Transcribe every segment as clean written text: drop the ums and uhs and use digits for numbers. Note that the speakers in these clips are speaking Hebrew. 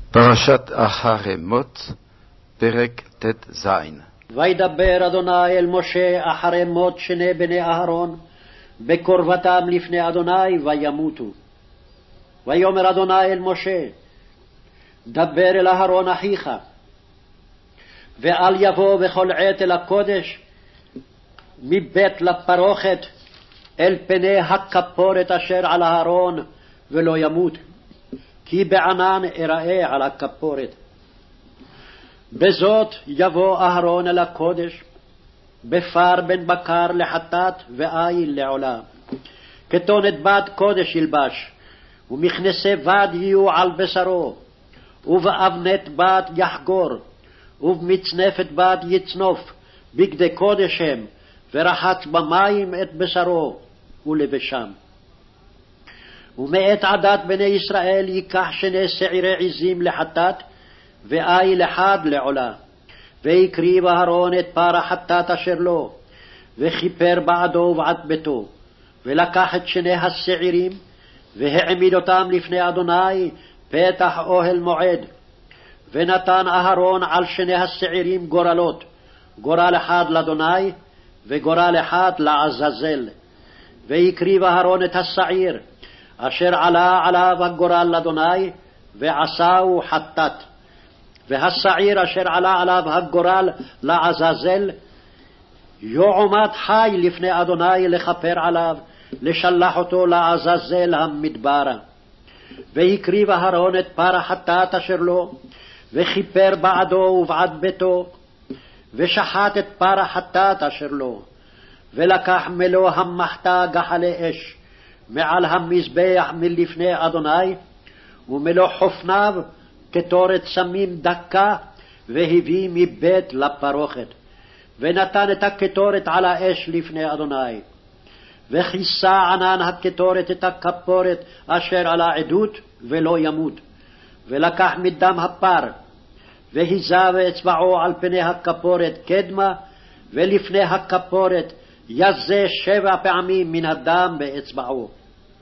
פרשת אחרי מות, פרק ט"ז. וידבר אדוני אל משה אחרי מות שני בני אהרון בקרבתם לפני אדוני וימותו. ויאמר אדוני אל משה, דבר אל אהרון אחיך, ואל יבוא בכל עת אל הקודש מבית לפרוכת אל פני הכפורת אשר על אהרון, ולא ימות, כי בענן אראה על הכפורת. בזאת יבוא אהרון אל הקודש, בפר בן בקר לחטאת ואיל לעולה. כתונת בת קודש ילבש, ומכנסי בד יהיו על בשרו, ובאבנת בת יחגור, ובמצנפת בת יצנוף, בגדי קודש הם, ורחץ במים את בשרו, ולבשם. ומאת עדת בני ישראל ייקח שני שעירי עזים לחטאת, ואיל אחד לעולה. ויקריב אהרון את פר החטאת אשר לו, וכיפר בעדו ובעד ביתו, ולקח את שני השעירים, והעמיד אותם לפני אדוני פתח אוהל מועד. ונתן אהרון על שני השעירים גורלות, גורל אחד לאדוני, וגורל אחד לעזאזל. ויקריב אהרון את השעיר, אשר עלה עליו הגורל לאדוני, ועשהו חטאת. והשעיר אשר עלה עליו הגורל לעזאזל, יועמד חי לפני אדוני לכפר עליו, לשלח אותו לעזאזל המדברה. ויקריב אהרון את פר החטאת אשר לו, וכיפר בעדו ובעד ביתו, ושחט את פר החטאת אשר לו, ולקח מלוא המחתה גחלי אש מעל המזבח מלפני אדוני, ומלוא חופניו קטורת סמים דקה, והביא מבית לפרוכת, ונתן את הקטורת על האש לפני אדוני. וכיסה ענן הקטורת את הכפורת אשר על העדות, ולא ימות. ולקח מדם הפר, והיזה באצבעו על פני הכפורת קדמה, ולפני הכפורת יזה 7 פעמים מן הדם באצבעו.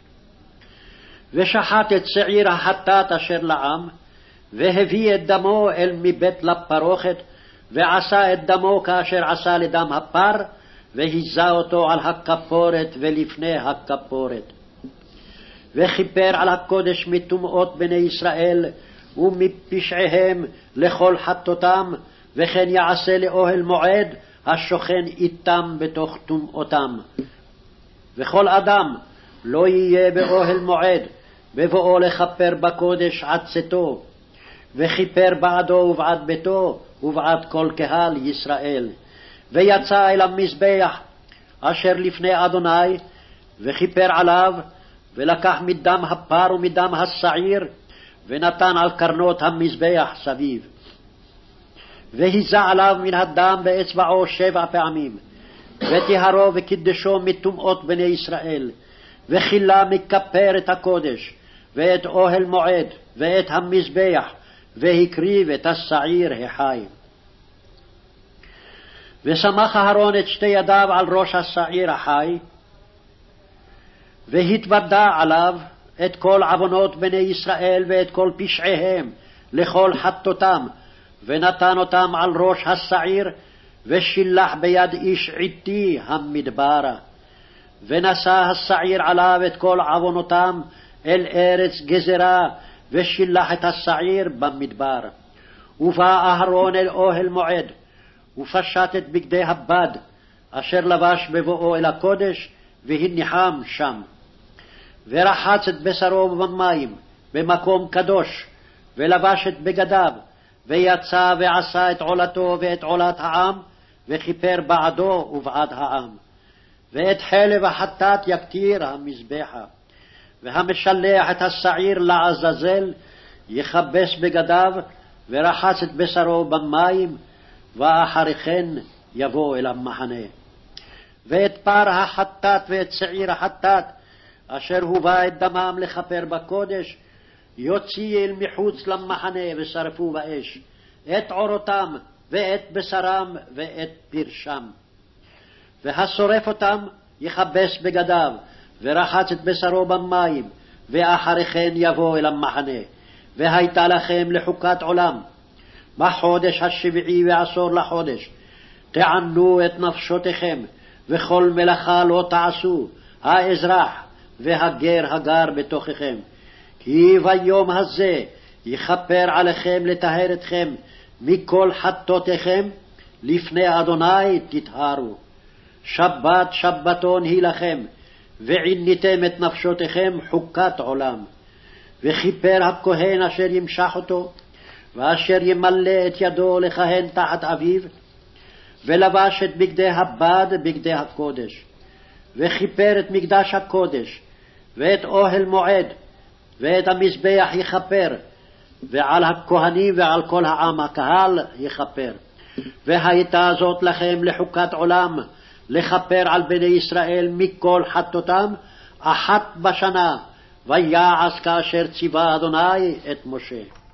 ושחט את שעיר החטאת אשר לעם, והביא את דמו אל מבית לפרוכת, ועשה את דמו כאשר עשה לדם הפר, והיזה אותו על הכפורת ולפני הכפורת. וכיפר על הקודש מטומאות בני ישראל ומפשעיהם לכל חטאותם, וכן יעשה לאוהל מועד השוכן איתם בתוך טומאותם. וכל אדם לא יהיה באוהל מועד בבואו לכפר בקודש עד צאתו, וכיפר בעדו ובעד ביתו ובעד כל קהל ישראל. ויצא אל המזבח אשר לפני אדוני, וכיפר עליו, ולקח מדם הפר ומדם השעיר, ונתן על קרנות המזבח סביב. והיזה עליו מן הדם באצבעו 7 פעמים, וטהרו וקידשו מטומאות בני ישראל, וכילה מכפר את הקודש, ואת אוהל מועד, ואת המזבח, והקריב את השעיר החי. ושמח אהרון את 2 ידיו על ראש השעיר החי, והתוודה עליו את כל עוונות בני ישראל ואת כל פשעיהם לכל חטאותם, ונתן אותם על ראש השעיר, ושילח ביד איש עתי המדברה. ונשא השעיר עליו את כל עוונותם אל ארץ גזרה, ושילח את השעיר במדבר. ובא אהרון אל אוהל מועד, ופשט את בגדי הבד אשר לבש בבואו אל הקודש, והניחם שם. ורחץ את בשרו במים במקום קדוש, ולבש את בגדיו, ויצא ועשה את עולתו ואת עולת העם, וכיפר בעדו ובעד העם. ואת חלב החטאת יקטיר המזבחה, והמשלח את השעיר לעזאזל יכבס בגדיו, ורחץ את בשרו במים, ואחרי כן יבוא אל המחנה. ואת פר החטאת ואת שעיר החטאת אשר הובא את דמם לכפר בקודש, יוציא אל מחוץ למחנה ושרפו באש את עורותם ואת בשרם ואת פרשם. והשורף אותם יכבס בגדיו, ורחץ את בשרו במים, ואחרי כן יבוא אל המחנה. והייתה לכם לחוקת עולם. בחודש 17 לחודש תענו את נפשותיכם, וכל מלאכה לא תעשו, האזרח והגר הגר בתוככם. כי ביום הזה יכפר עליכם לטהר אתכם מכל חטאותיכם, לפני אדוני תטהרו. שבת שבתון היא לכם, ועיניתם את נפשותיכם חוקת עולם. וכיפר הכהן אשר ימשח אותו, ואשר ימלא את ידו לכהן תחת אביו, ולבש את בגדי הבד בגדי הקודש, וכיפר את מקדש הקודש, ואת אוהל מועד, ואת המזבח יכפר, ועל הכהנים ועל כל העם הקהל יכפר. והייתה זאת לכם לחוקת עולם, לכפר על בני ישראל מכל חטאותם אחת בשנה, ויעש כאשר ציווה אדוני את משה.